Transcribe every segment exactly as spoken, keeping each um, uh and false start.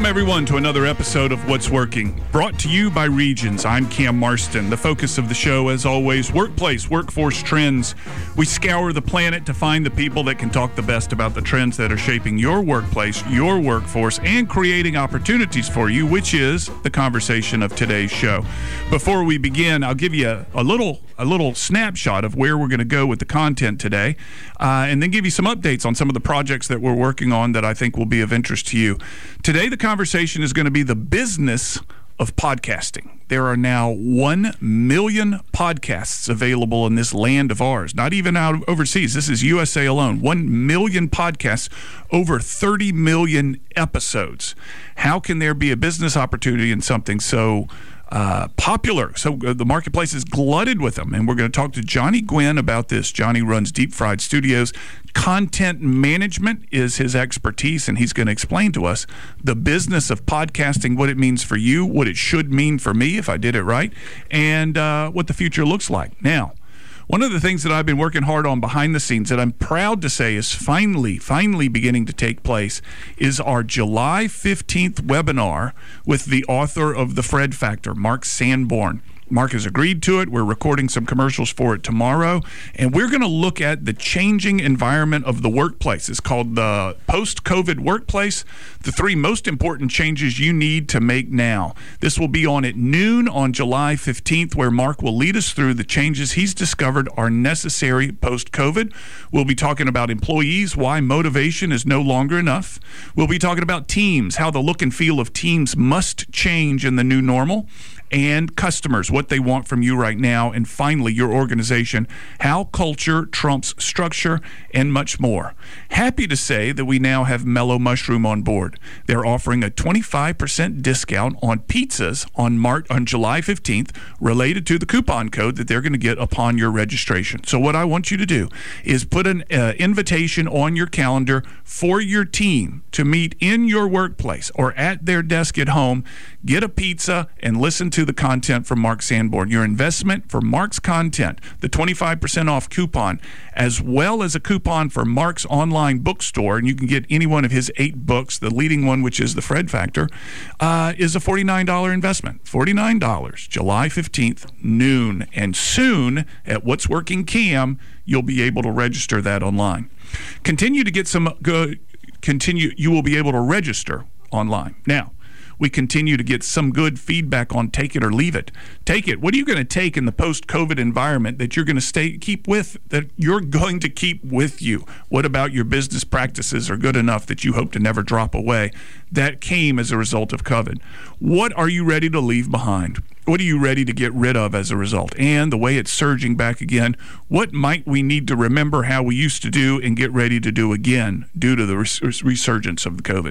Welcome, everyone, to another episode of What's Working, brought to you by Regions. I'm Cam Marston. The focus of the show, as always, workplace, workforce trends. We scour the planet to find the people that can talk the best about the trends that are shaping your workplace, your workforce, and creating opportunities for you, which is the conversation of today's show. Before we begin, I'll give you a, a little a little snapshot of where we're going to go with the content today, uh, and then give you some updates on some of the projects that we're working on that I think will be of interest to you. Today, the conversation is going to be the business of podcasting. There are now one million podcasts available in this land of ours, not even out overseas. This is U S A alone. one million podcasts, over thirty million episodes. How can there be a business opportunity in something so Uh, popular? So uh, the marketplace is glutted with them, and we're going to talk to Johnny Gwynn about this. Johnny runs Deep Fried Studios. Content management is his expertise, and he's going to explain to us the business of podcasting, what it means for you, what it should mean for me if I did it right, and uh, what the future looks like. Now, one of the things that I've been working hard on behind the scenes that I'm proud to say is finally, finally beginning to take place is our July fifteenth webinar with the author of The Fred Factor, Mark Sanborn. Mark has agreed to it. We're recording some commercials for it tomorrow, and we're going to look at the changing environment of the workplace. It's called the post-COVID workplace, the three most important changes you need to make now. This will be on at noon on July fifteenth, where Mark will lead us through the changes he's discovered are necessary post-COVID. We'll be talking about employees, why motivation is no longer enough. We'll be talking about teams, how the look and feel of teams must change in the new normal, and customers, what they want from you right now, and finally, your organization, how culture trumps structure, and much more. Happy to say that we now have Mellow Mushroom on board. They're offering a twenty-five percent discount on pizzas on March, on July fifteenth, related to the coupon code that they're going to get upon your registration. So what I want you to do is put an uh, invitation on your calendar for your team to meet in your workplace or at their desk at home, get a pizza, and listen to the content from Mark Sanborn. Your investment for Mark's content, the twenty-five percent off coupon, as well as a coupon for Mark's online bookstore, and you can get any one of his eight books, the leading one, which is The Fred Factor, uh, is a forty-nine dollars investment. forty-nine dollars, July fifteenth, noon. And soon, at What's Working Cam, you'll be able to register that online. Continue to get some good, continue, you will be able to register online. Now, we continue to get some good feedback on Take It or Leave It. Take it. What are you going to take in the post-COVID environment that you're going to stay keep with, that you're going to keep with you? What about your business practices are good enough that you hope to never drop away that came as a result of COVID? What are you ready to leave behind? What are you ready to get rid of as a result? And the way it's surging back again, what might we need to remember how we used to do and get ready to do again due to the res- resurgence of the COVID?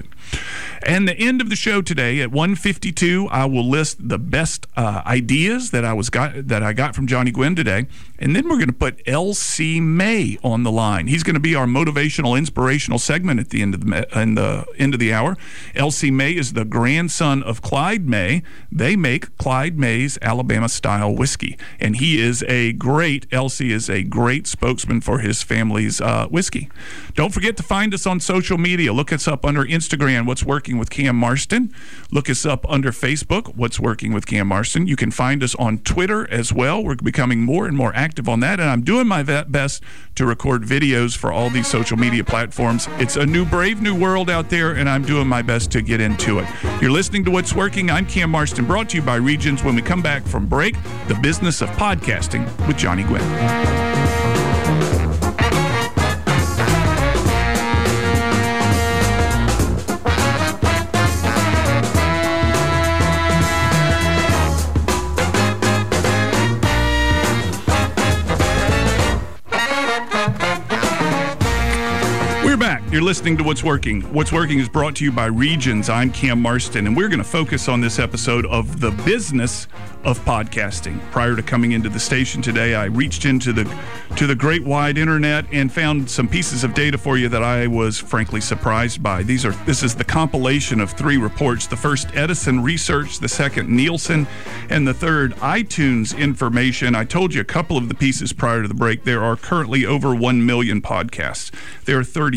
And the end of the show today at one fifty-two, I will list the best uh, ideas that I was got that I got from Johnny Gwynn today, and then we're going to put L C May on the line. He's going to be our motivational, inspirational segment at the end of the in the end of the hour. L C May is the grandson of Clyde May. They make Clyde May's Alabama-style whiskey, and he is a great, L C is a great spokesman for his family's uh, whiskey. Don't forget to find us on social media. Look us up under Instagram, What's Working with Cam Marston. Look us up under Facebook, What's Working with Cam Marston. You can find us on Twitter as well. We're becoming more and more active on that, and I'm doing my best to record videos for all these social media platforms. It's a new, brave new world out there, and I'm doing my best to get into it. You're listening to What's Working. I'm Cam Marston, brought to you by Regions. When we come back from break, the business of podcasting with Johnny Gwynn. You're listening to What's Working. What's Working is brought to you by Regions. I'm Cam Marston, and we're going to focus on this episode of the business of podcasting. Prior to coming into the station today, I reached into the to the great wide internet and found some pieces of data for you that I was frankly surprised by. These are this is the compilation of three reports. The first, Edison Research, the second, Nielsen, and the third, iTunes information. I told you a couple of the pieces prior to the break. There are currently over one million podcasts. There are thirty million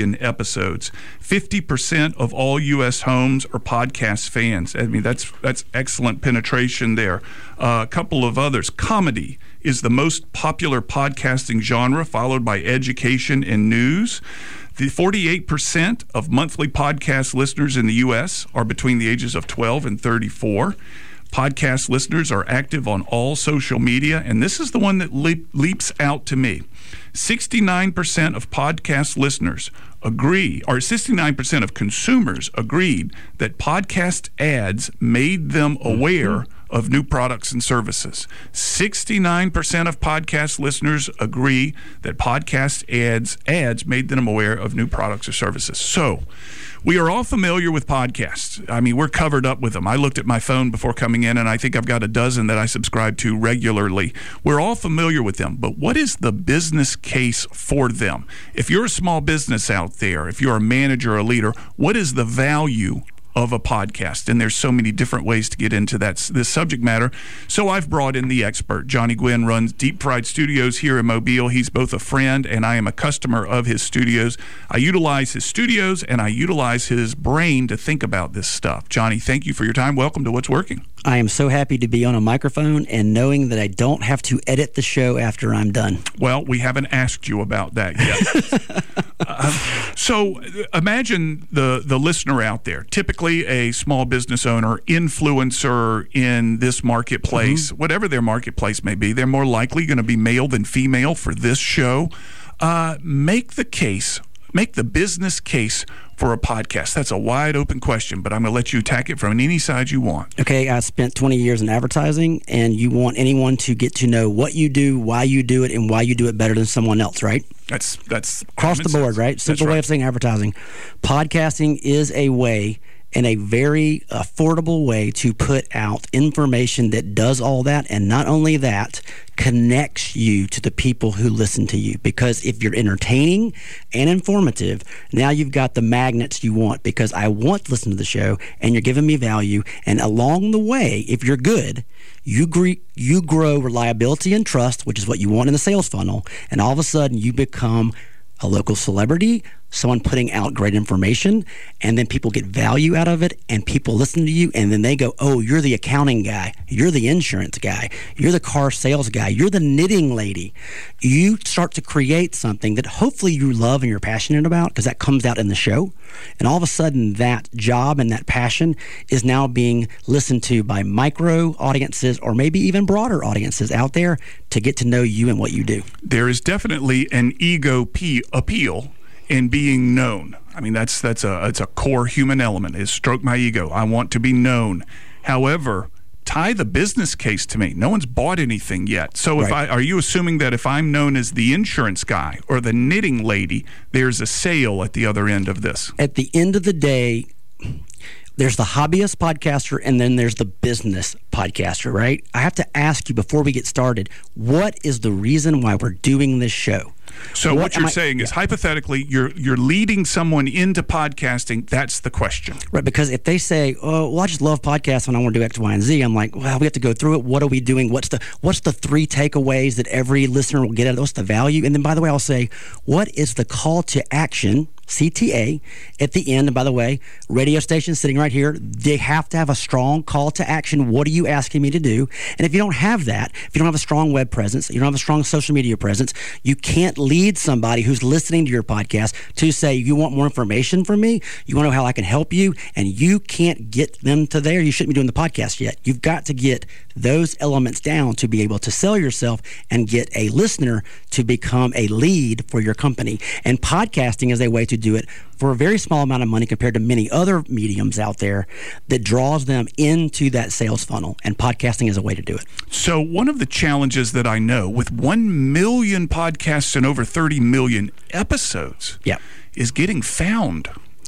million episodes. fifty percent of all U S homes are podcast fans. I mean, that's that's excellent penetration there. Uh, a couple of others. Comedy is the most popular podcasting genre, followed by education and news. The forty-eight percent of monthly podcast listeners in the U S are between the ages of twelve and thirty-four. Podcast listeners are active on all social media, and this is the one that leap, leaps out to me. sixty-nine percent of podcast listeners agree, or sixty-nine percent of consumers agreed that podcast ads made them aware mm-hmm. of new products and services. sixty-nine percent of podcast listeners agree that podcast ads ads made them aware of new products or services. So, we are all familiar with podcasts. I mean, we're covered up with them. I looked at my phone before coming in, and I think I've got a dozen that I subscribe to regularly. We're all familiar with them, but what is the business case for them? If you're a small business out there, if you're a manager or a leader, what is the value of a podcast? And there's so many different ways to get into that this subject matter. So I've brought in the expert. Johnny Gwynn runs Deep Fried Studios here in Mobile. He's both a friend and I am a customer of his studios. I utilize his studios and I utilize his brain to think about this stuff. Johnny, thank you for your time. Welcome to What's Working. I am so happy to be on a microphone and knowing that I don't have to edit the show after I'm done. Well, we haven't asked you about that yet. uh, so imagine the, the listener out there, typically a small business owner, influencer in this marketplace, mm-hmm. whatever their marketplace may be. They're more likely going to be male than female for this show. Uh, make the case, make the business case for a podcast. That's a wide open question, but I'm going to let you attack it from any side you want. Okay, I spent twenty years in advertising, and you want anyone to get to know what you do, why you do it, and why you do it better than someone else, right? That's that's across the board, sense. right? Simple right. way of saying advertising. Podcasting is a way and a very affordable way to put out information that does all that, and not only that, connects you to the people who listen to you. Because if you're entertaining and informative, now you've got the magnets you want, because I want to listen to the show and you're giving me value. And along the way, if you're good, you gre- you grow reliability and trust, which is what you want in the sales funnel, and all of a sudden you become a local celebrity, someone putting out great information, and then people get value out of it, and people listen to you, and then they go, oh, you're the accounting guy, you're the insurance guy, you're the car sales guy, you're the knitting lady. You start to create something that hopefully you love and you're passionate about, because that comes out in the show, and all of a sudden that job and that passion is now being listened to by micro audiences or maybe even broader audiences out there to get to know you and what you do. There is definitely an ego p- appeal in being known. I mean, that's that's a it's a core human element, is stroke my ego. I want to be known. However, tie the business case to me. No one's bought anything yet. So if right. I are you assuming that if I'm known as the insurance guy or the knitting lady, there's a sale at the other end of this? At the end of the day, there's the hobbyist podcaster and then there's the business podcaster, right? I have to ask you before we get started, what is the reason why we're doing this show? So what, what you're I, saying is, yeah. hypothetically, you're you're leading someone into podcasting. That's the question. Right, because if they say, oh, well, I just love podcasts and I want to do X, Y, and Z, I'm like, well, we have to go through it. What are we doing? What's the what's the three takeaways that every listener will get out of it? What's the value? And then, by the way, I'll say, what is the call to action, C T A, at the end? And by the way, radio stations sitting right here, they have to have a strong call to action. What are you asking me to do? And if you don't have that, if you don't have a strong web presence, you don't have a strong social media presence, you can't lead somebody who's listening to your podcast to say, you want more information from me? You want to know how I can help you? And you can't get them to there. You shouldn't be doing the podcast yet. You've got to get those elements down to be able to sell yourself and get a listener to become a lead for your company. And podcasting is a way to do it for a very small amount of money compared to many other mediums out there that draws them into that sales funnel. And podcasting is a way to do it. So one of the challenges that I know with one million podcasts and over thirty million episodes yeah. is getting found.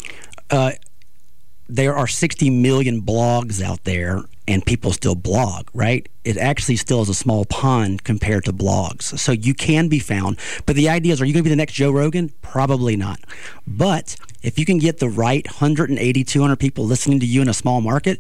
Uh, there are sixty million blogs out there, and people still blog, right? It actually still is a small pond compared to blogs. So you can be found. But the idea is, are you going to be the next Joe Rogan? Probably not. But if you can get the right one hundred eighty, two hundred people listening to you in a small market,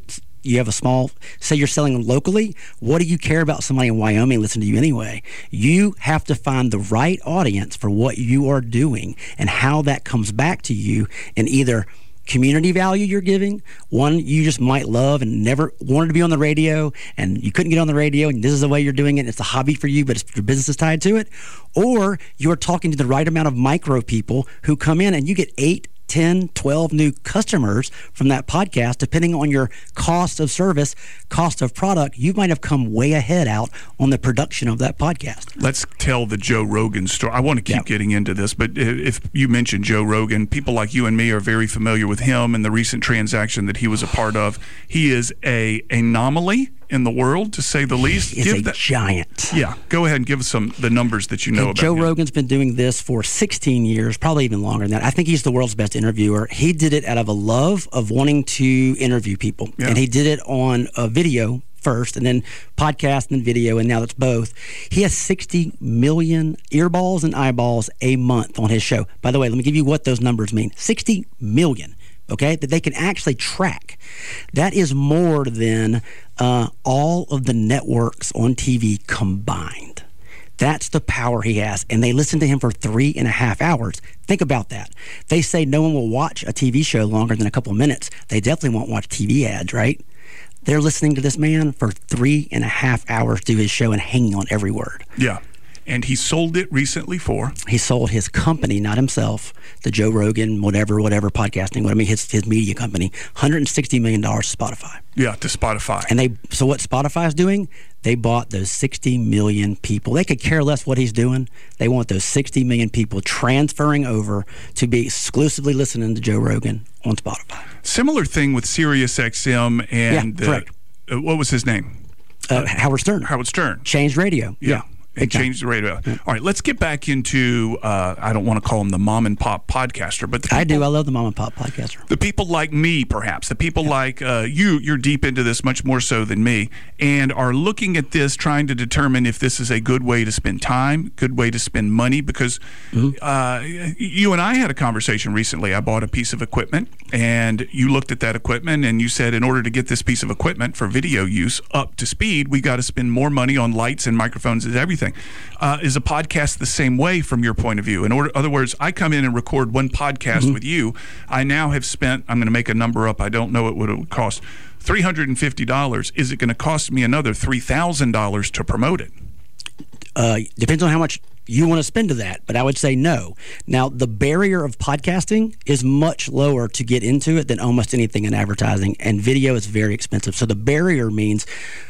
you have a small, say you're selling locally, what do you care about somebody in Wyoming listening to you anyway? You have to find the right audience for what you are doing and how that comes back to you in either community value you're giving, one you just might love and never wanted to be on the radio and you couldn't get on the radio and this is the way you're doing it. It's a hobby for you, but it's, your business is tied to it. Or you're talking to the right amount of micro people who come in and you get eight, ten, twelve new customers from that podcast, depending on your cost of service, cost of product. You might have come way ahead out on the production of that podcast. Let's tell the Joe Rogan story. I want to keep Yeah. getting into this, but if you mentioned Joe Rogan, people like you and me are very familiar with him and the recent transaction that he was a part of. He is a anomaly in the world, to say the least. He's Give a that, giant. yeah, go ahead and give us some the numbers that you know And about Joe him. Rogan's been doing this for sixteen years, probably even longer than that. I think he's the world's best interviewer. He did it out of a love of wanting to interview people. Yeah. And he did it on a video first, and then podcast and video, and now it's both. He has sixty million earballs and eyeballs a month on his show. By the way, let me give you what those numbers mean. sixty million. Okay, that they can actually track. That is more than uh, all of the networks on T V combined. That's the power he has. And they listen to him for three and a half hours. Think about that. They say no one will watch a T V show longer than a couple of minutes. They definitely won't watch T V ads, right? They're listening to this man for three and a half hours through his show and hanging on every word. Yeah. And he sold it recently for? He sold his company, not himself, the Joe Rogan, whatever, whatever, podcasting, what I mean, his, his media company, one hundred sixty million dollars to Spotify. Yeah, to Spotify. And they, so what Spotify's doing, they bought those sixty million people. They could care less what he's doing. They want those sixty million people transferring over to be exclusively listening to Joe Rogan on Spotify. Similar thing with Sirius X M and Yeah, correct. uh, what was his name? Uh, Howard Stern. Howard Stern. Changed radio. Yeah. Yeah. And Big time. changed the radio. All right, let's get back into, uh, I don't want to call him the mom and pop podcaster, but the I do. people- I love the mom and pop podcaster. The people like me, perhaps, the people like uh, you, you're deep into this much more so than me, and are looking at this, trying to determine if this is a good way to spend time, good way to spend money, because Mm-hmm. uh, you and I had a conversation recently. I bought a piece of equipment, and you looked at that equipment, and you said, in order to get this piece of equipment for video use up to speed, we got to spend more money on lights and microphones and everything. Uh, is a podcast the same way from your point of view? In order, other words, I come in and record one podcast Mm-hmm. with you. I now have spent, I'm going to make a number up, I don't know what it would cost, three hundred fifty dollars. Is it going to cost me another three thousand dollars to promote it? Uh, depends on how much you want to spend to that, but I would say no. Now, the barrier of podcasting is much lower to get into it than almost anything in advertising, and video is very expensive. So the barrier means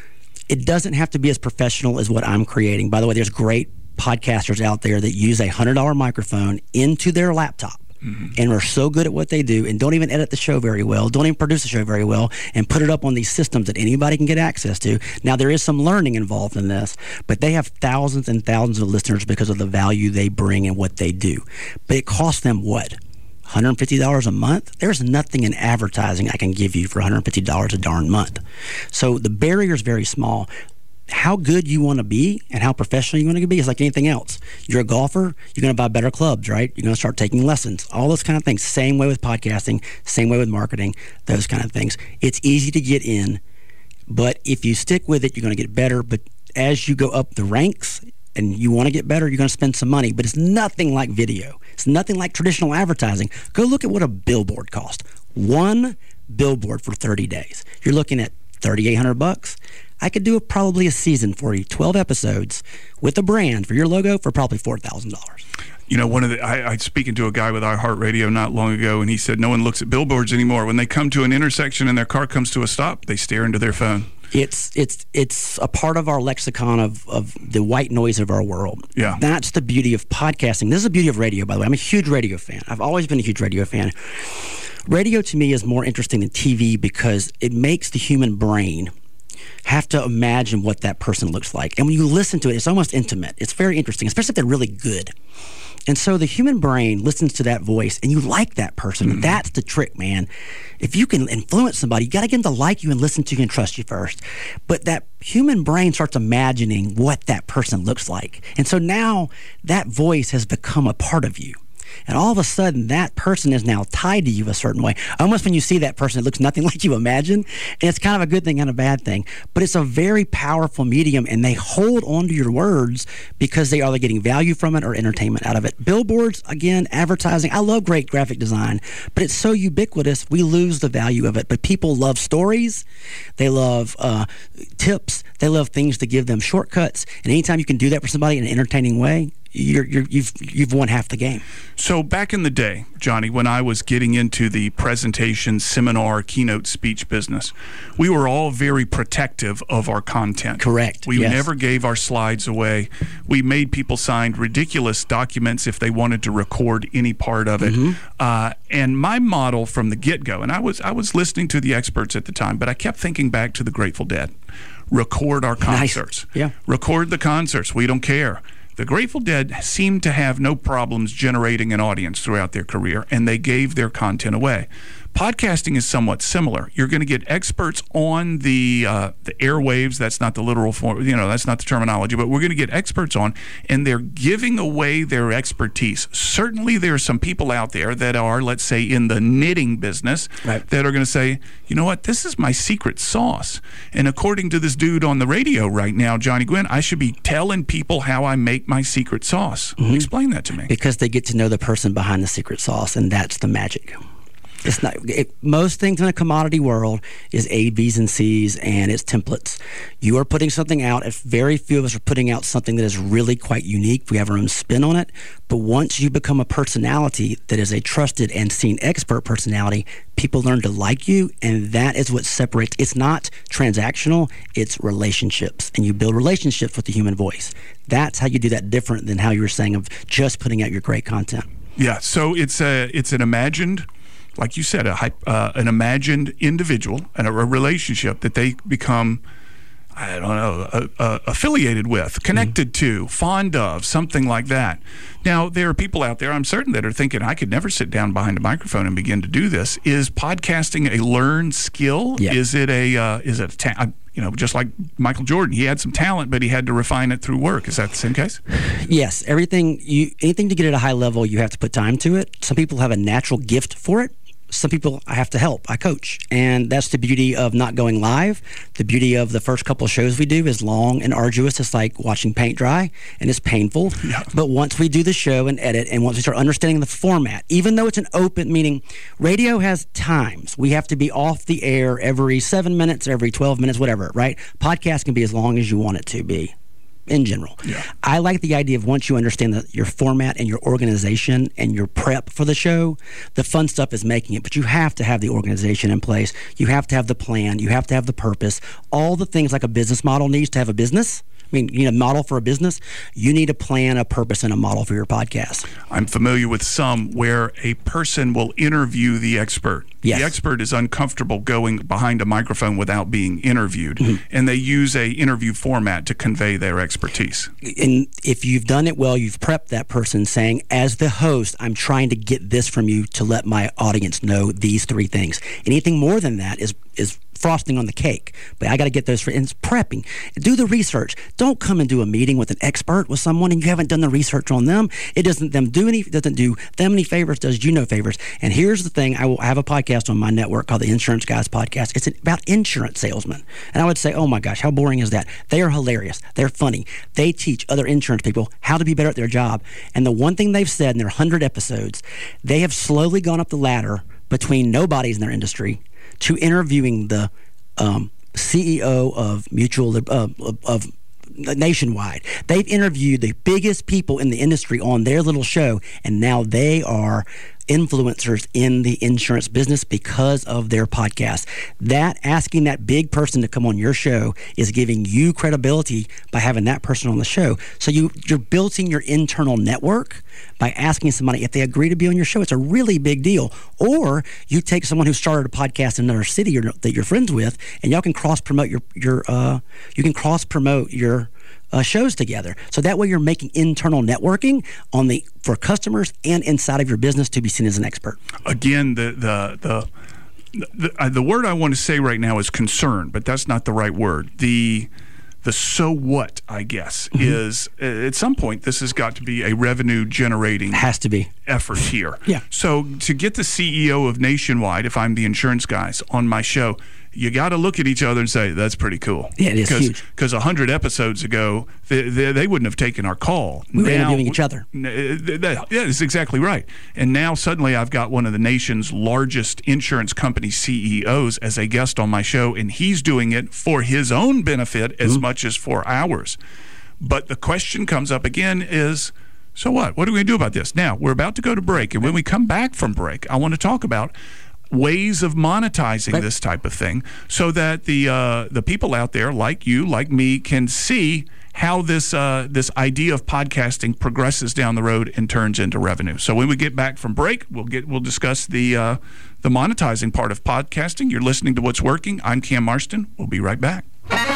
it doesn't have to be as professional as what I'm creating. By the way, there's great podcasters out there that use a one hundred dollars microphone into their laptop. Mm-hmm. And are so good at what they do and don't even edit the show very well, don't even produce the show very well, and put it up on these systems that anybody can get access to. Now, there is some learning involved in this, but they have thousands and thousands of listeners because of the value they bring and what they do. But it costs them what? one hundred fifty dollars a month? There's nothing in advertising I can give you for one hundred fifty dollars a darn month. So the barrier is very small. How good you want to be and how professional you want to be is like anything else. You're a golfer, you're going to buy better clubs, right? You're going to start taking lessons, all those kind of things. Same way with podcasting, same way with marketing, those kind of things. It's easy to get in, but if you stick with it, you're going to get better. But as you go up the ranks and you want to get better, you're going to spend some money. But it's nothing like video. It's nothing like traditional advertising. Go look at what a billboard costs. One billboard for thirty days. You're looking at thirty-eight hundred bucks. I could do a, probably a season for you, twelve episodes with a brand for your logo for probably four thousand dollars. You know, one of the, I, I was speaking to a guy with iHeartRadio not long ago, and he said no one looks at billboards anymore. When they come to an intersection and their car comes to a stop, they stare into their phone. It's it's it's a part of our lexicon of, of the white noise of our world. Yeah. That's the beauty of podcasting. This is the beauty of radio, by the way. I'm a huge radio fan. I've always been a huge radio fan. Radio to me is more interesting than T V because it makes the human brain have to imagine what that person looks like. And when you listen to it, it's almost intimate. It's very interesting, especially if they're really good. And so the human brain listens to that voice, and you like that person. Mm-hmm. That's the trick, man. If you can influence somebody, you got to get them to like you and listen to you and trust you first. But that human brain starts imagining what that person looks like. And so now that voice has become a part of you. And all of a sudden, that person is now tied to you a certain way. Almost when you see that person, it looks nothing like you imagine. And it's kind of a good thing and a bad thing. But it's a very powerful medium, and they hold on to your words because they are either getting value from it or entertainment out of it. Billboards, again, advertising. I love great graphic design, but it's so ubiquitous, we lose the value of it. But people love stories. They love uh, tips. They love things to give them shortcuts. And anytime you can do that for somebody in an entertaining way, You're, you're, you've you've won half the game. So back in the day, Johnny, when I was getting into the presentation, seminar, keynote speech business, we were all very protective of our content. Correct. We yes. never gave our slides away. We made people sign ridiculous documents if they wanted to record any part of it. Mm-hmm. Uh, and my model from the get-go, and I was I was listening to the experts at the time, but I kept thinking back to the Grateful Dead. Record our concerts. Nice. Yeah. Record the concerts. We don't care. The Grateful Dead seemed to have no problems generating an audience throughout their career, and they gave their content away. Podcasting is somewhat similar. You're going to get experts on the uh, the airwaves. That's not the literal form, you know, that's not the terminology, but we're going to get experts on, and they're giving away their expertise. Certainly there are some people out there that are, let's say, in the knitting business, right, that are going to say, you know what, this is my secret sauce. And according to this dude on the radio right now, Johnny Gwynn, I should be telling people how I make my secret sauce. Mm-hmm. Explain that to me. Because they get to know the person behind the secret sauce, and that's the magic. It's not it, most things in a commodity world is A, B's, and C's, and it's templates. You are putting something out. If very few of us are putting out something that is really quite unique, we have our own spin on it. But once you become a personality that is a trusted and seen expert personality, people learn to like you, and that is what separates. It's not transactional, it's relationships, and you build relationships with the human voice. That's how you do that, different than how you were saying of just putting out your great content. Yeah, so it's a it's an imagined, like you said, a uh, an imagined individual and a, a relationship that they become, I don't know, uh, uh, affiliated with, connected mm-hmm. to, fond of, something like that. Now, there are people out there, I'm certain, that are thinking, I could never sit down behind a microphone and begin to do this. Is podcasting a learned skill? Yeah. Is it a, uh, is it a ta- you know, just like Michael Jordan, he had some talent, but he had to refine it through work. Is that the same case? Yes. Everything, you anything to get at a high level, you have to put time to it. Some people have a natural gift for it. Some people I have to help. I coach. And that's the beauty of not going live. The beauty of the first couple of shows we do is long and arduous. It's like watching paint dry, and it's painful. Yeah. But once we do the show and edit, and once we start understanding the format, even though it's an open, meaning radio has times. We have to be off the air every seven minutes, every twelve minutes, whatever, right? Podcast can be as long as you want it to be. In general. Yeah. I like the idea of once you understand the, your format and your organization and your prep for the show, the fun stuff is making it. But you have to have the organization in place. You have to have the plan. You have to have the purpose. All the things like a business model needs to have a business. I mean, you need a model for a business. You need a plan, a purpose, and a model for your podcast. I'm familiar with some where a person will interview the expert. Yes. The expert is uncomfortable going behind a microphone without being interviewed, mm-hmm. and they use a interview format to convey their expertise. And if you've done it well, you've prepped that person saying, as the host, I'm trying to get this from you to let my audience know these three things. Anything more than that is is frosting on the cake. But I got to get those for and it's prepping. Do the research. Don't come and do a meeting with an expert, with someone, and you haven't done the research on them. It doesn't them do any doesn't do them any favors, does you no favors. And here's the thing, I will have a podcast on my network called the Insurance Guys Podcast. It's about insurance salesmen. And I would say, oh my gosh, how boring is that? They are hilarious. They're funny. They teach other insurance people how to be better at their job. And the one thing they've said in their one hundred episodes, they have slowly gone up the ladder between nobodies in their industry to interviewing the um, C E O of Mutual uh, of, of Nationwide. They've interviewed the biggest people in the industry on their little show, and now they are influencers in the insurance business because of their podcast. That asking that big person to come on your show is giving you credibility by having that person on the show. So you, you're building your internal network by asking somebody if they agree to be on your show. It's a really big deal. Or you take someone who started a podcast in another city or, that you're friends with, and y'all can cross promote your your uh, you can cross promote your Uh, shows together. So that way you're making internal networking on the for customers and inside of your business to be seen as an expert. Again, the the the the, uh, the word I want to say right now is concern, but that's not the right word. The the so what, I guess, mm-hmm. is uh, at some point this has got to be a revenue generating has to be effort here. Yeah. So to get the C E O of Nationwide, if I'm the insurance guys on my show, you got to look at each other and say, that's pretty cool. Yeah, it is Cause, huge. Because one hundred episodes ago, they, they, they wouldn't have taken our call. We were now, interviewing each other. Yeah, that's exactly right. And now suddenly I've got one of the nation's largest insurance company C E Os as a guest on my show, and he's doing it for his own benefit as mm-hmm. much as for ours. But the question comes up again is, so what? What are we going to do about this? Now, we're about to go to break, and when we come back from break, I want to talk about ways of monetizing right. this type of thing so that the uh, the people out there like you, like me, can see how this uh, this idea of podcasting progresses down the road and turns into revenue. So when we get back from break, we'll get we'll discuss the uh, the monetizing part of podcasting. You're listening to What's Working. I'm Cam Marston. We'll be right back.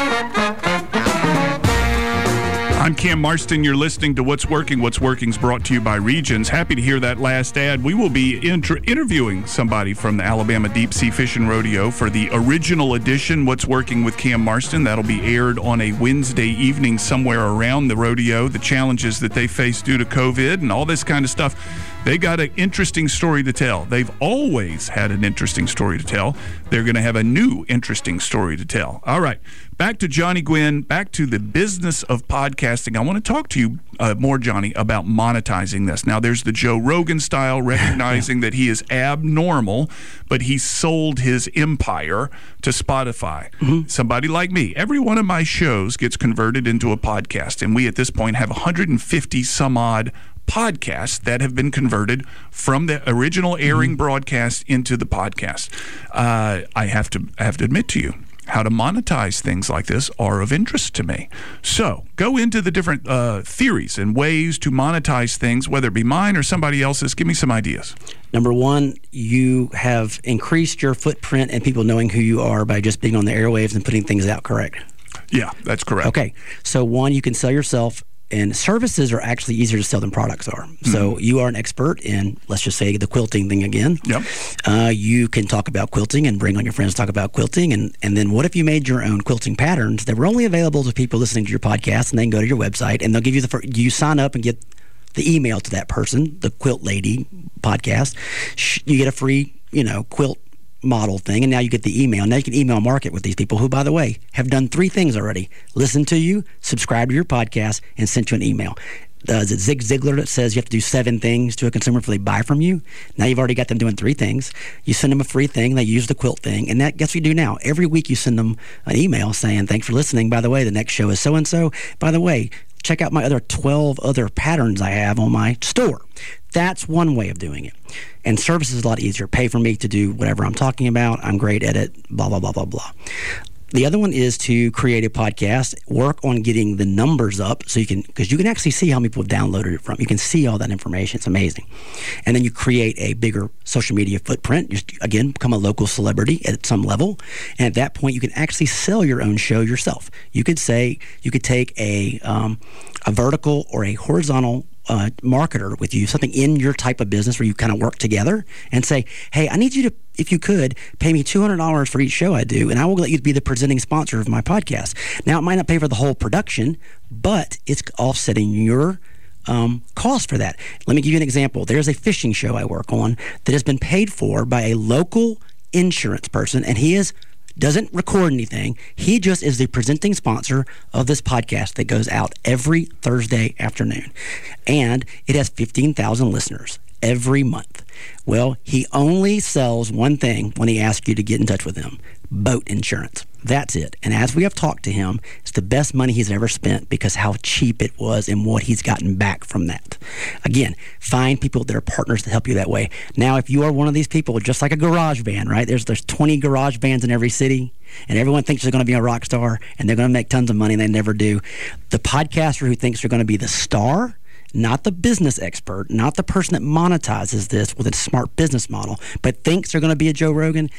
I'm Cam Marston. You're listening to What's Working. What's Working is brought to you by Regions. Happy to hear that last ad. We will be inter- interviewing somebody from the Alabama Deep Sea Fishing Rodeo for the original edition, What's Working with Cam Marston. That'll be aired on a Wednesday evening somewhere around the rodeo, the challenges that they face due to COVID and all this kind of stuff. They got an interesting story to tell. They've always had an interesting story to tell. They're going to have a new interesting story to tell. All right, back to Johnny Gwynn, back to the business of podcasting. I want to talk to you uh, more, Johnny, about monetizing this. Now, there's the Joe Rogan style, recognizing that he is abnormal, but he sold his empire to Spotify. Mm-hmm. Somebody like me, every one of my shows gets converted into a podcast, and we at this point have one hundred fifty some odd podcasts that have been converted from the original airing mm-hmm. broadcast into the podcast. Uh, I have to I have to admit to you, how to monetize things like this are of interest to me. So go into the different uh, theories and ways to monetize things, whether it be mine or somebody else's. Give me some ideas. Number one, you have increased your footprint and people knowing who you are by just being on the airwaves and putting things out, correct? Yeah, that's correct. Okay, so one, you can sell yourself. And services are actually easier to sell than products are. Mm-hmm. So you are an expert in, let's just say, the quilting thing again. Yep. Uh, you can talk about quilting and bring on your friends to talk about quilting. And, and then what if you made your own quilting patterns that were only available to people listening to your podcast, and they can go to your website and they'll give you the first, you sign up and get the email to that person, the Quilt Lady podcast. You get a free, you know, quilt model thing, and now you get the email. Now you can email market with these people who, by the way, have done three things already: listen to you, subscribe to your podcast, and sent you an email. Uh, is it Zig Ziglar that says you have to do seven things to a consumer before they buy from you? Now you've already got them doing three things. You send them a free thing, they use the quilt thing, and that guess what you do now? Every week you send them an email saying, thanks for listening. By the way, the next show is so-and-so. By the way, check out my other twelve other patterns I have on my store. That's one way of doing it. And service is a lot easier. Pay for me to do whatever I'm talking about. I'm great at it, blah, blah, blah, blah, blah. The other one is to create a podcast, work on getting the numbers up so you can, because you can actually see how many people have downloaded it from. You can see all that information. It's amazing. And then you create a bigger social media footprint. You, again, become a local celebrity at some level. And at that point, you can actually sell your own show yourself. You could say, you could take a, um, a vertical or a horizontal Uh, marketer with you, something in your type of business where you kind of work together and say, hey, I need you to, if you could, pay me two hundred dollars for each show I do, and I will let you be the presenting sponsor of my podcast. Now, it might not pay for the whole production, but it's offsetting your um, cost for that. Let me give you an example. There's a fishing show I work on that has been paid for by a local insurance person, and he is doesn't record anything. He just is the presenting sponsor of this podcast that goes out every Thursday afternoon. And it has fifteen thousand listeners every month. Well, he only sells one thing when he asks you to get in touch with him: boat insurance. That's it. And as we have talked to him, it's the best money he's ever spent because how cheap it was and what he's gotten back from that. Again, find people that are partners that help you that way. Now, if you are one of these people, just like a garage band, right? There's there's twenty garage bands in every city, and everyone thinks they're going to be a rock star and they're going to make tons of money, and they never do. The podcaster who thinks they're going to be the star, not the business expert, not the person that monetizes this with a smart business model, but thinks they're going to be a Joe Rogan,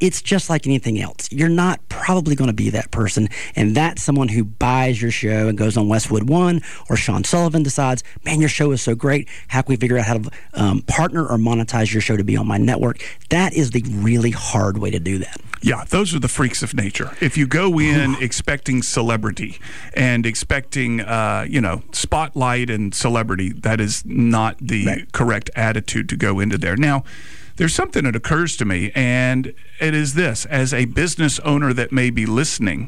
it's just like anything else. You're not probably going to be that person, and that's someone who buys your show and goes on Westwood One, or Sean Sullivan decides, man, your show is so great. How can we figure out how to um, partner or monetize your show to be on my network? That is the really hard way to do that. Yeah, those are the freaks of nature. If you go in expecting celebrity and expecting, uh, you know, spotlight and celebrity, that is not the right. correct attitude to go into there. Now, there's something that occurs to me, and it is this. As a business owner that may be listening,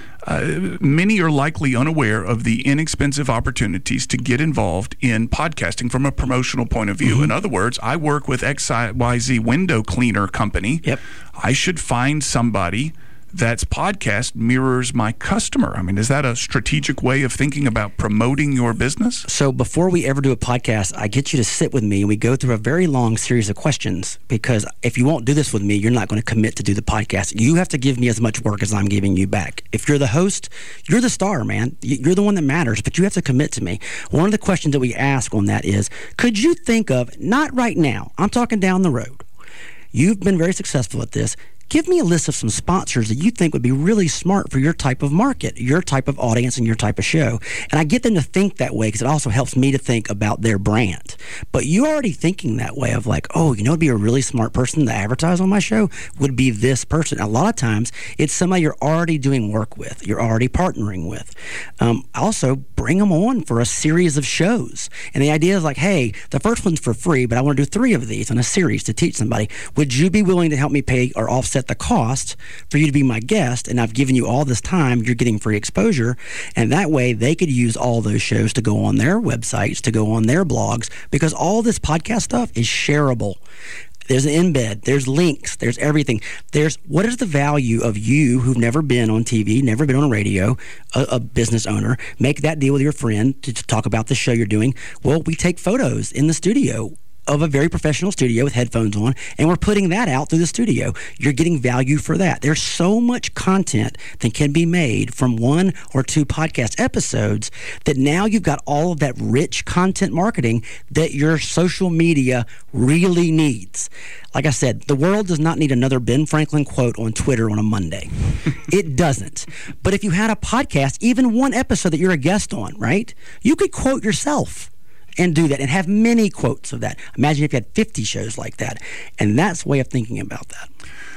Uh, many are likely unaware of the inexpensive opportunities to get involved in podcasting from a promotional point of view. Mm-hmm. In other words, I work with X Y Z window cleaner company. Yep. I should find somebody that's podcast mirrors my customer. I mean, is that a strategic way of thinking about promoting your business? So before we ever do a podcast, I get you to sit with me and we go through a very long series of questions, because if you won't do this with me, you're not going to commit to do the podcast. You have to give me as much work as I'm giving you back. If you're the host, you're the star, man. You're the one that matters, but you have to commit to me. One of the questions that we ask on that is, could you think of, not right now, I'm talking down the road, you've been very successful at this, give me a list of some sponsors that you think would be really smart for your type of market, your type of audience, and your type of show. And I get them to think that way because it also helps me to think about their brand. But you're already thinking that way of like, oh, you know, it'd be a really smart person to advertise on my show would be this person. A lot of times, it's somebody you're already doing work with, you're already partnering with. Um, also, bring them on for a series of shows. And the idea is like, hey, the first one's for free, but I want to do three of these in a series to teach somebody. Would you be willing to help me pay or offset the cost for you to be my guest? And I've given you all this time, you're getting free exposure, and that way they could use all those shows to go on their websites, to go on their blogs, because all this podcast stuff is shareable. There's an embed, there's links, there's everything. There's what is the value of you who've never been on T V, never been on radio, a, a business owner, make that deal with your friend to, to talk about the show you're doing. Well, we take photos in the studio of a very professional studio with headphones on, and we're putting that out through the studio. You're getting value for that. There's so much content that can be made from one or two podcast episodes that now you've got all of that rich content marketing that your social media really needs. Like I said, the world does not need another Ben Franklin quote on Twitter on a Monday. It doesn't. But if you had a podcast, even one episode that you're a guest on, right? You could quote yourself and do that and have many quotes of that. Imagine if you had fifty shows like that. And that's a way of thinking about that.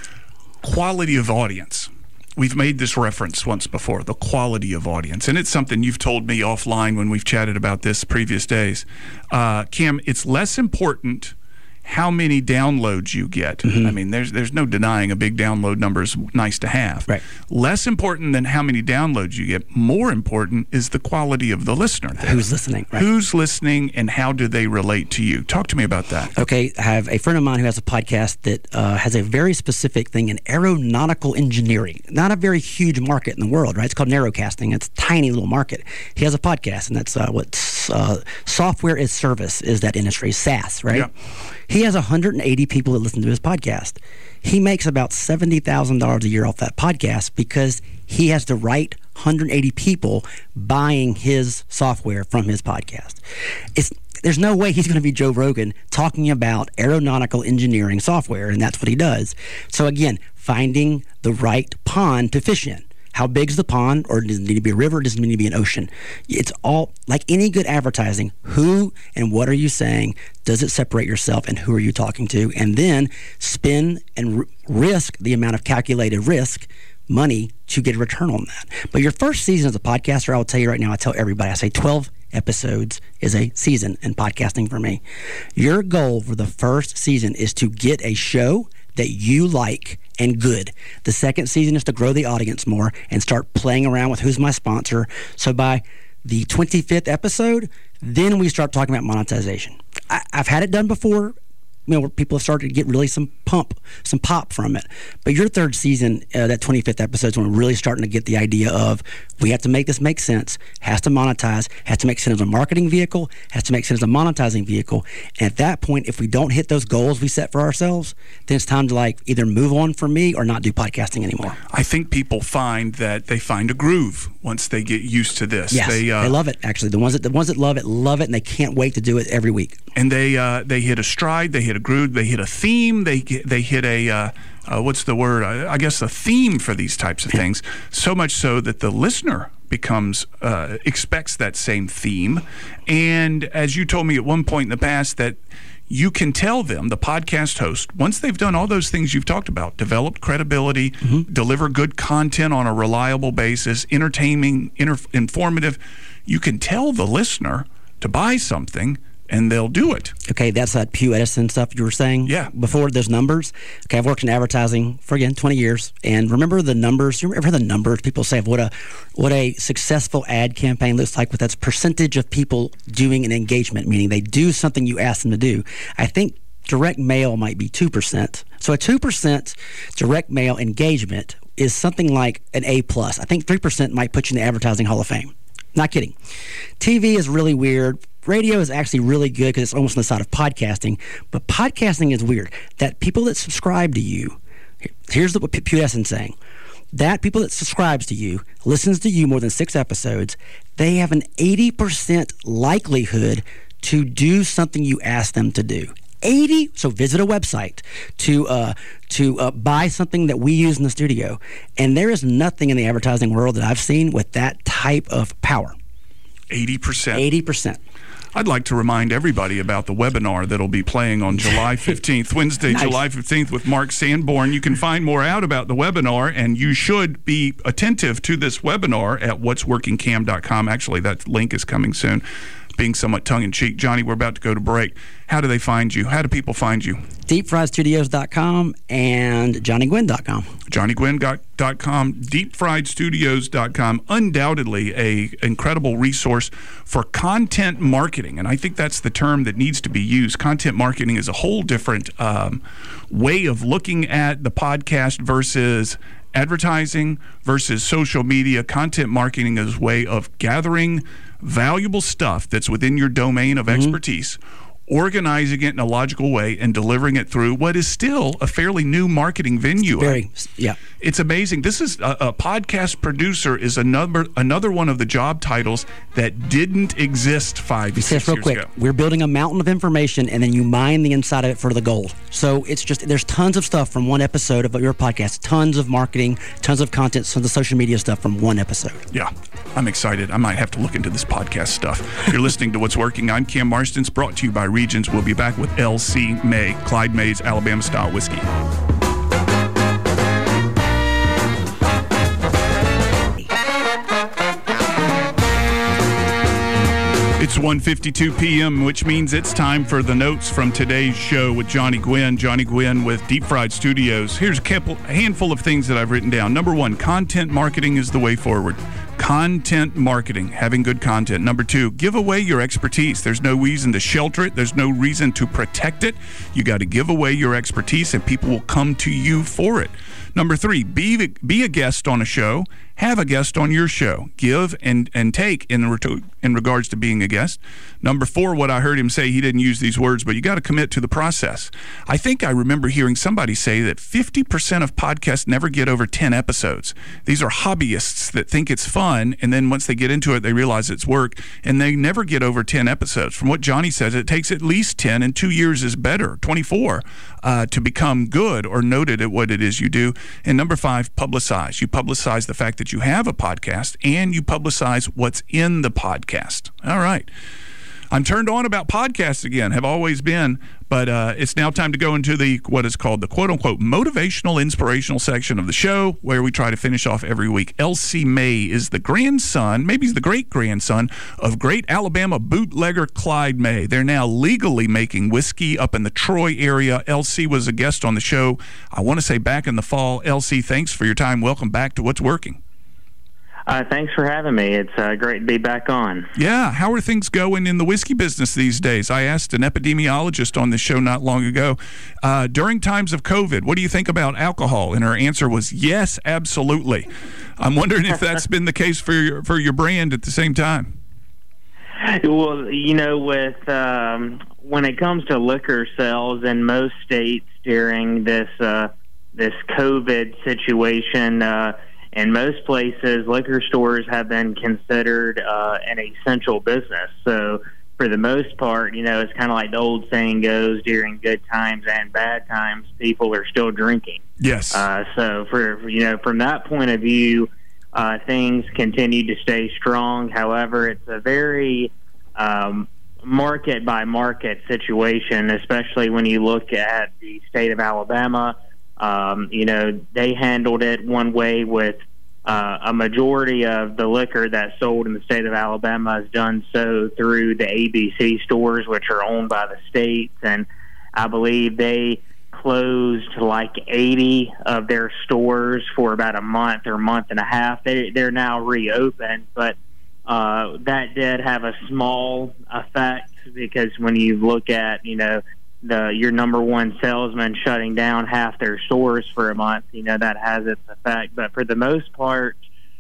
Quality of audience. We've made this reference once before, the quality of audience. And it's something you've told me offline when we've chatted about this previous days. Uh, Kim, it's less important how many downloads you get. Mm-hmm. I mean, there's there's no denying a big download number is nice to have. Right. Less important than how many downloads you get. More important is the quality of the listener. There. Who's listening. Right. Who's listening and how do they relate to you? Talk to me about that. Okay, I have a friend of mine who has a podcast that uh, has a very specific thing in aeronautical engineering. Not a very huge market in the world, right? It's called narrowcasting. It's a tiny little market. He has a podcast, and that's uh, what uh, software as service is that industry, SaaS, right? Yeah. He has one hundred eighty people that listen to his podcast. He makes about seventy thousand dollars a year off that podcast because he has the right one hundred eighty people buying his software from his podcast. It's There's no way he's going to be Joe Rogan talking about aeronautical engineering software, and that's what he does. So again, finding the right pond to fish in. How big's the pond, or does it need to be a river, or does it need to be an ocean? It's all, like any good advertising, who and what are you saying? Does it separate yourself, and who are you talking to? And then spend and r- risk the amount of calculated risk, money, to get a return on that. But your first season as a podcaster, I will tell you right now, I tell everybody, I say twelve episodes is a season in podcasting for me. Your goal for the first season is to get a show that you like and good. The second season is to grow the audience more and start playing around with who's my sponsor. So by the twenty-fifth episode, then we start talking about monetization. I, I've had it done before, you know, where people have started to get really some pump, some pop from it. But your third season, uh, that twenty-fifth episode is when we're really starting to get the idea of we have to make this make sense, has to monetize, has to make sense as a marketing vehicle, has to make sense as a monetizing vehicle. And at that point, if we don't hit those goals we set for ourselves, then it's time to like either move on from me or not do podcasting anymore. I think people find that they find a groove once they get used to this. Yes, they, uh, they love it, actually. The ones that the ones that love it, love it, and they can't wait to do it every week. And they uh, they hit a stride, they hit a groove, they hit a theme, they they they hit a uh, uh, what's the word? I, I guess a theme for these types of things. So much so that the listener becomes uh, expects that same theme. And as you told me at one point in the past, that you can tell them, the podcast host, once they've done all those things you've talked about, developed credibility, mm-hmm. deliver good content on a reliable basis, entertaining, inter- informative, you can tell the listener to buy something and they'll do it. Okay, that's that Pew Edison stuff you were saying yeah. before, those numbers. Okay, I've worked in advertising for, again, twenty years. And remember the numbers? You ever heard the numbers people say of what a, what a successful ad campaign looks like with that percentage of people doing an engagement, meaning they do something you ask them to do. I think direct mail might be two percent. So a two percent direct mail engagement is something like an A plus. I think three percent might put you in the Advertising Hall of Fame. Not kidding. T V is really weird. Radio is actually really good because it's almost on the side of podcasting. But podcasting is weird. That people that subscribe to you, here's what Pew Edison's saying. That people that subscribes to you, listens to you more than six episodes, they have an eighty percent likelihood to do something you ask them to do. eighty So visit a website to uh, to uh, buy something that we use in the studio. And there is nothing in the advertising world that I've seen with that type of power. eighty percent. eighty percent. I'd like to remind everybody about the webinar that'll be playing on July fifteenth, Wednesday, nice. July fifteenth with Mark Sanborn. You can find more out about the webinar, and you should be attentive to this webinar at what's working cam dot com. Actually, that link is coming soon. Being somewhat tongue-in-cheek. Johnny, we're about to go to break. How do they find you? How do people find you? deep fried studios dot com and johnny gwynn dot com. johnny gwynn dot com, deep fried studios dot com. Undoubtedly a incredible resource for content marketing, and I think that's the term that needs to be used. Content marketing is a whole different um, way of looking at the podcast versus advertising versus social media. Content marketing is a way of gathering valuable stuff that's within your domain of expertise, mm-hmm. organizing it in a logical way, and delivering it through what is still a fairly new marketing venue. Very, yeah. It's amazing. This is a, a podcast producer is another another one of the job titles that didn't exist five you six real years quick. ago. We're building a mountain of information, and then you mine the inside of it for the gold. So it's just, there's tons of stuff from one episode of your podcast, tons of marketing, tons of content, tons of social media stuff from one episode. Yeah, I'm excited. I might have to look into this podcast stuff. You're listening to What's Working. I'm Cam Marston. It's brought to you by Regions. We'll be back with L C May, Clyde May's Alabama-style whiskey. It's one fifty-two p.m., which means it's time for the notes from today's show with Johnny Gwynn. Johnny Gwynn with Deep Fried Studios. Here's a, couple, a handful of things that I've written down. Number one, content marketing is the way forward. Content marketing, having good content. Number two, give away your expertise. There's no reason to shelter it. There's no reason to protect it. You got to give away your expertise, and people will come to you for it. Number three, be be a guest on a show. Have a guest on your show. Give and, and take in, re- in regards to being a guest. Number four, what I heard him say, he didn't use these words, but you got to commit to the process. I think I remember hearing somebody say that fifty percent of podcasts never get over ten episodes. These are hobbyists that think it's fun, and then once they get into it, they realize it's work, and they never get over ten episodes. From what Johnny says, it takes at least ten, and two years is better, twenty-four, uh, to become good or noted at what it is you do. And number five, publicize. You publicize the fact that you have a podcast, and you publicize what's in the podcast. All right. I'm turned on about podcasts again, have always been, but uh, it's now time to go into the what is called the quote-unquote motivational, inspirational section of the show, where we try to finish off every week. L C May is the grandson, maybe he's the great-grandson, of great Alabama bootlegger Clyde May. They're now legally making whiskey up in the Troy area. L C was a guest on the show, I want to say back in the fall. L C, thanks for your time. Welcome back to What's Working. Uh, thanks for having me. It's uh, great to be back on. Yeah. How are things going in the whiskey business these days? I asked an epidemiologist on the show not long ago, uh, during times of COVID, what do you think about alcohol? And her answer was, yes, absolutely. I'm wondering if that's been the case for your, for your brand at the same time. Well, you know, with um, when it comes to liquor sales in most states during this, uh, this COVID situation, uh, in most places, liquor stores have been considered uh, an essential business. So for the most part, you know, it's kind of like the old saying goes, during good times and bad times, people are still drinking. Yes. Uh, so, for, you know, from that point of view, uh, things continue to stay strong. However, it's a very um, market-by-market situation, especially when you look at the state of Alabama. Um, you know, they handled it one way with Uh, a majority of the liquor that's sold in the state of Alabama is done so through the A B C stores, which are owned by the states, and I believe they closed like eighty of their stores for about a month or month and a half. They, they're now reopened, but uh, that did have a small effect, because when you look at, you know, the your number one salesman shutting down half their stores for a month, you know, that has its effect. But for the most part,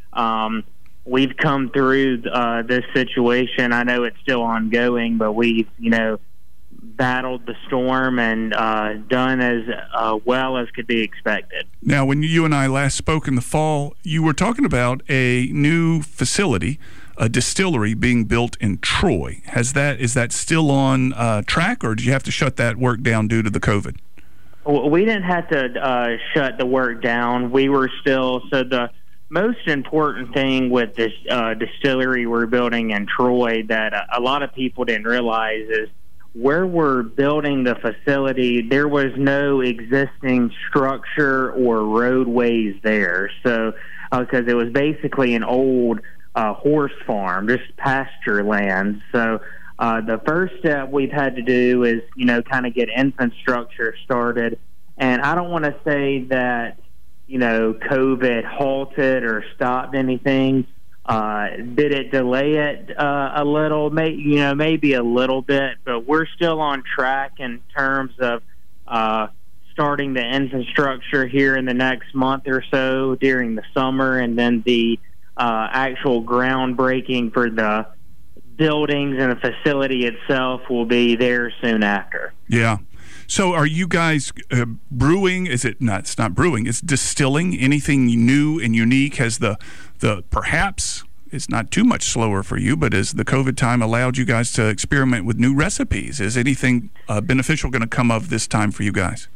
um, we've come through uh, this situation. I know it's still ongoing, but we've, you know, battled the storm and uh, done as uh, well as could be expected. Now, when you and I last spoke in the fall, you were talking about a new facility, a distillery being built in Troy. Has that is that still on uh, track, or did you have to shut that work down due to the COVID? Well, we didn't have to uh, shut the work down. We were still, so the most important thing with this uh, distillery we're building in Troy that a, a lot of people didn't realize is where we're building the facility, there was no existing structure or roadways there. So, because uh, it was basically an old Uh, horse farm, just pasture land. So uh, the first step we've had to do is, you know, kind of get infrastructure started. And I don't want to say that, you know, COVID halted or stopped anything. Uh, did it delay it uh, a little? May, you know, maybe a little bit, but we're still on track in terms of uh, starting the infrastructure here in the next month or so during the summer, and then the Uh, actual groundbreaking for the buildings and the facility itself will be there soon after. Yeah. So are you guys uh, brewing? Is it not? It's not brewing. It's distilling. Anything new and unique? Has the the perhaps it's not too much slower for you, but has the COVID time allowed you guys to experiment with new recipes? Is anything uh, beneficial going to come of this time for you guys?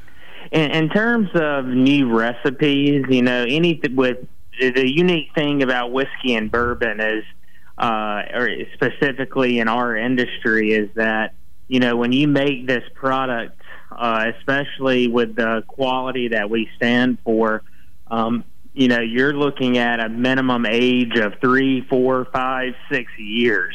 In, in terms of new recipes, you know, anything with the unique thing about whiskey and bourbon is, uh, or specifically in our industry, is that, you know, when you make this product, uh, especially with the quality that we stand for, um, you know, you're looking at a minimum age of three, four, five, six years.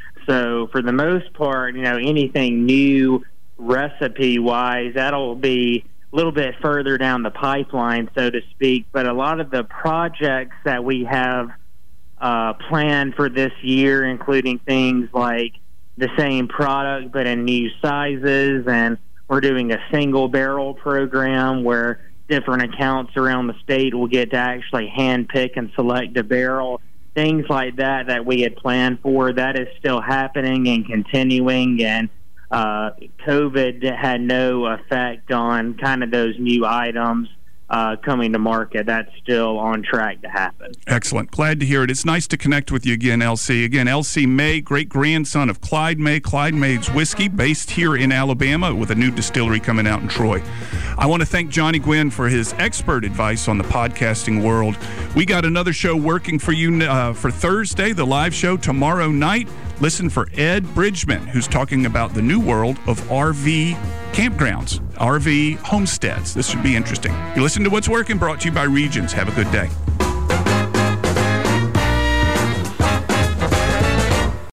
So for the most part, you know, anything new recipe-wise, that'll be a little bit further down the pipeline, so to speak. But a lot of the projects that we have uh, planned for this year, including things like the same product but in new sizes, and we're doing a single barrel program where different accounts around the state will get to actually hand pick and select a barrel. Things like that that we had planned for, that is still happening and continuing, and Uh, COVID had no effect on kind of those new items uh, coming to market. That's still on track to happen. Excellent. Glad to hear it. It's nice to connect with you again, L C. Again, L C May, great-grandson of Clyde May, Clyde May's Whiskey, based here in Alabama with a new distillery coming out in Troy. I want to thank Johnny Gwynn for his expert advice on the podcasting world. We got another show working for you uh, for Thursday, the live show tomorrow night. Listen for Ed Bridgman, who's talking about the new world of R V campgrounds, R V homesteads. This should be interesting. You listen to What's Working, brought to you by Regions. Have a good day.